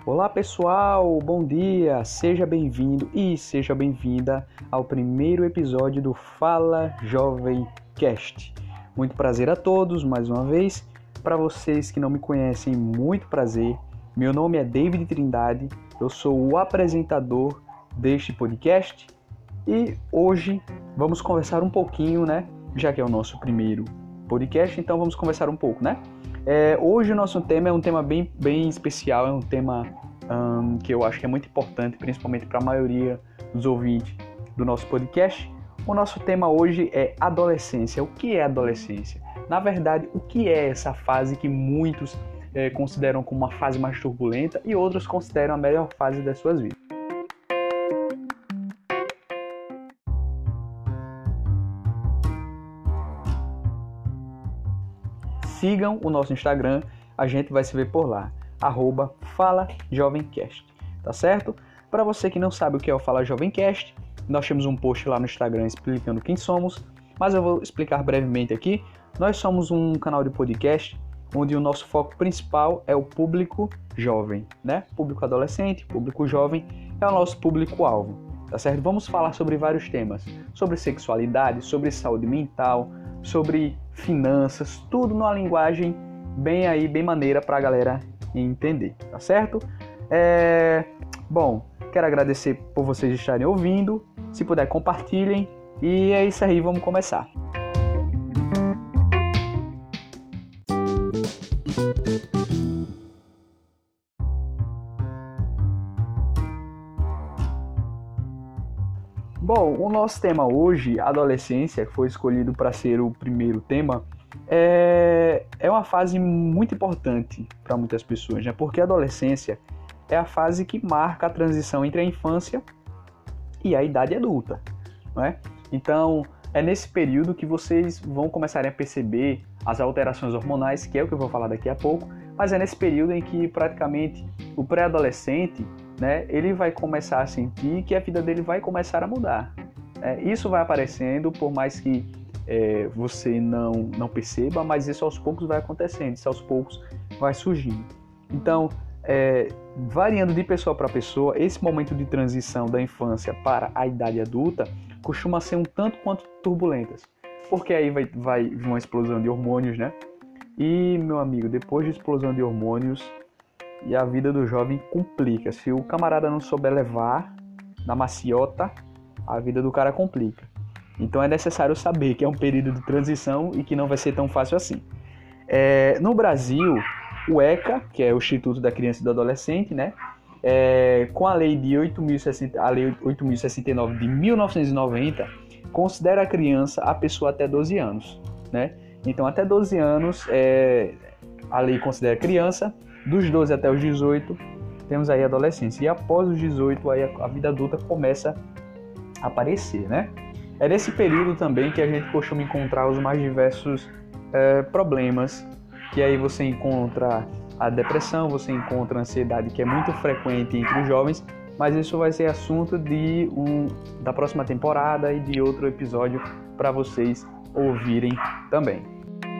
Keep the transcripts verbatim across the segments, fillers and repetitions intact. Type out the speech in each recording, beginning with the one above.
Olá pessoal, bom dia, seja bem-vindo e seja bem-vinda ao primeiro episódio do Fala Jovem Cast. Muito prazer a todos, mais uma vez. Para vocês que não me conhecem, muito prazer. Meu nome é David Trindade, eu sou o apresentador deste podcast e hoje vamos conversar um pouquinho, né? Já que é o nosso primeiro podcast, então vamos conversar um pouco, né? É, hoje o nosso tema é um tema bem, bem especial, é um tema um, que eu acho que é muito importante, principalmente para a maioria dos ouvintes do nosso podcast. O nosso tema hoje é adolescência. O que é adolescência? Na verdade, o que é essa fase que muitos é, consideram como uma fase mais turbulenta e outros consideram a melhor fase das suas vidas? Sigam o nosso Instagram, a gente vai se ver por lá, arroba Fala Jovemcast, tá certo? Para você que não sabe o que é o Fala Jovemcast, nós temos um post lá no Instagram explicando quem somos, mas eu vou explicar brevemente aqui. Nós somos um canal de podcast onde o nosso foco principal é o público jovem, né? Público adolescente, público jovem é o nosso público-alvo, tá certo? Vamos falar sobre vários temas, sobre sexualidade, sobre saúde mental, sobre finanças, tudo numa linguagem bem aí, bem maneira para a galera entender, tá certo? É... Bom, quero agradecer por vocês estarem ouvindo, se puder compartilhem e é isso aí, vamos começar. Bom, o nosso tema hoje, adolescência, que foi escolhido para ser o primeiro tema, é, é uma fase muito importante para muitas pessoas, né? Porque a adolescência é a fase que marca a transição entre a infância e a idade adulta, não é? Então, é nesse período que vocês vão começarem a perceber as alterações hormonais, que é o que eu vou falar daqui a pouco, mas é nesse período em que praticamente o pré-adolescente, né, ele vai começar a sentir que a vida dele vai começar a mudar. É, isso vai aparecendo, por mais que é, você não, não perceba, mas isso aos poucos vai acontecendo, isso aos poucos vai surgindo. Então, é, variando de pessoa para pessoa, esse momento de transição da infância para a idade adulta costuma ser um tanto quanto turbulentas, porque aí vai, vai vir uma explosão de hormônios, né? E, meu amigo, depois de explosão de hormônios, e a vida do jovem complica. Se o camarada não souber levar na maciota, a vida do cara complica. Então é necessário saber que é um período de transição e que não vai ser tão fácil assim. É, no Brasil, o ECA, que é o Instituto da Criança e do Adolescente, né, é, com a lei de oito mil e sessenta, a lei oito mil e sessenta e nove de mil novecentos e noventa, considera a criança a pessoa até doze anos. Né? Então até doze anos é, a lei considera criança. Dos doze até os dezoito, temos aí a adolescência. E após os dezoito, aí a vida adulta começa a aparecer, né? É nesse período também que a gente costuma encontrar os mais diversos é, problemas. Que aí você encontra a depressão, você encontra a ansiedade, que é muito frequente entre os jovens. Mas isso vai ser assunto de um, da próxima temporada e de outro episódio para vocês ouvirem também.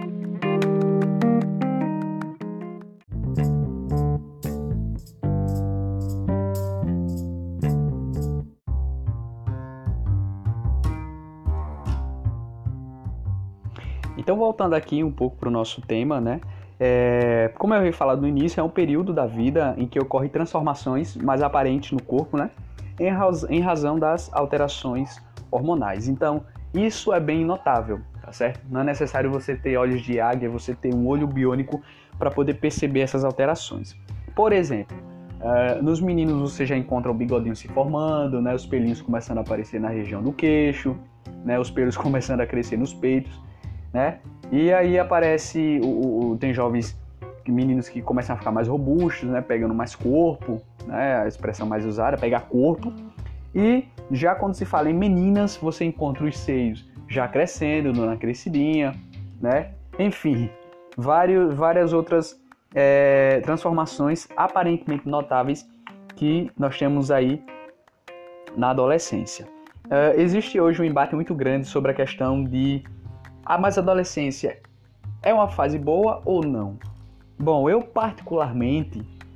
Então, voltando aqui um pouco para o nosso tema, né? É, como eu havia falado no início, é um período da vida em que ocorrem transformações mais aparentes no corpo, né? Em, raz- em razão das alterações hormonais. Então, isso é bem notável, tá certo? Não é necessário você ter olhos de águia, você ter um olho biônico para poder perceber essas alterações. Por exemplo, uh, nos meninos você já encontra o bigodinho se formando, né? Os pelinhos começando a aparecer na região do queixo, né? Os pelos começando a crescer nos peitos. Né? E aí aparece, o, o, tem jovens, meninos que começam a ficar mais robustos, né? Pegando mais corpo, né? A expressão mais usada é pegar corpo. E já quando se fala em meninas, você encontra os seios já crescendo, na crescidinha, né? Enfim, vários, várias outras é, transformações aparentemente notáveis que nós temos aí na adolescência. Uh, existe hoje um embate muito grande sobre a questão de Ah, mas a adolescência é uma fase boa ou não? Bom, eu particularmente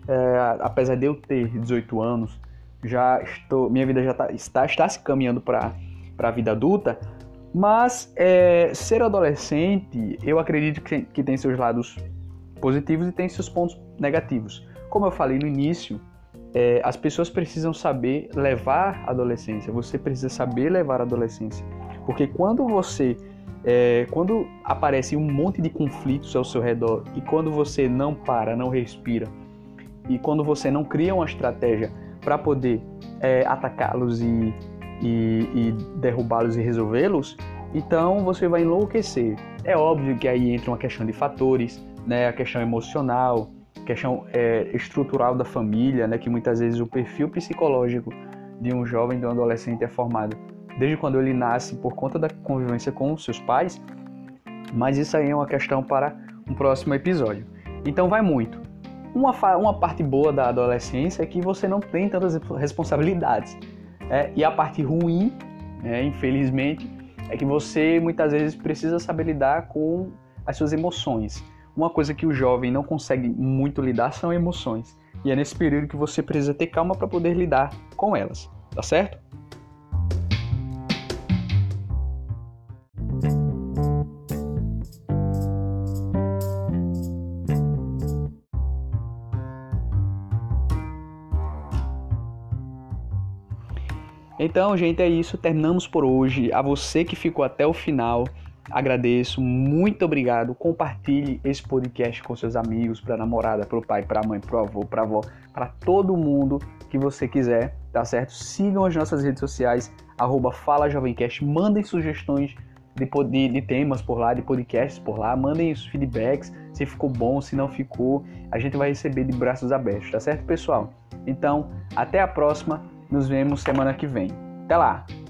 é, apesar de eu ter dezoito anos, já estou, minha vida já tá, está, está se caminhando para a vida adulta, mas é, ser adolescente, eu acredito que, que tem seus lados positivos e tem seus pontos negativos. Como eu falei no início, é, as pessoas precisam saber levar a adolescência, você precisa saber levar a adolescência, porque quando você, é, quando aparece um monte de conflitos ao seu redor e quando você não para, não respira, e quando você não cria uma estratégia para poder é, atacá-los e, e, e derrubá-los e resolvê-los, então você vai enlouquecer. É óbvio que aí entra uma questão de fatores, né, a questão emocional, a questão é, estrutural da família, né, que muitas vezes o perfil psicológico de um jovem, de um adolescente é formado desde quando ele nasce por conta da convivência com os seus pais, mas isso aí é uma questão para um próximo episódio. Então vai muito. Uma, uma parte boa da adolescência é que você não tem tantas responsabilidades. É, e a parte ruim, é, infelizmente, é que você muitas vezes precisa saber lidar com as suas emoções. Uma coisa que o jovem não consegue muito lidar são emoções. E é nesse período que você precisa ter calma para poder lidar com elas. Tá certo? Então, gente, é isso. Terminamos por hoje. A você que ficou até o final, agradeço. Muito obrigado. Compartilhe esse podcast com seus amigos, para a namorada, para o pai, para a mãe, para o avô, para a avó, para todo mundo que você quiser, tá certo? Sigam as nossas redes sociais, arroba Fala Jovemcast. Mandem sugestões de, de, de temas por lá, de podcasts por lá. Mandem os feedbacks, se ficou bom, se não ficou. A gente vai receber de braços abertos, tá certo, pessoal? Então, até a próxima. Nos vemos semana que vem. Até lá!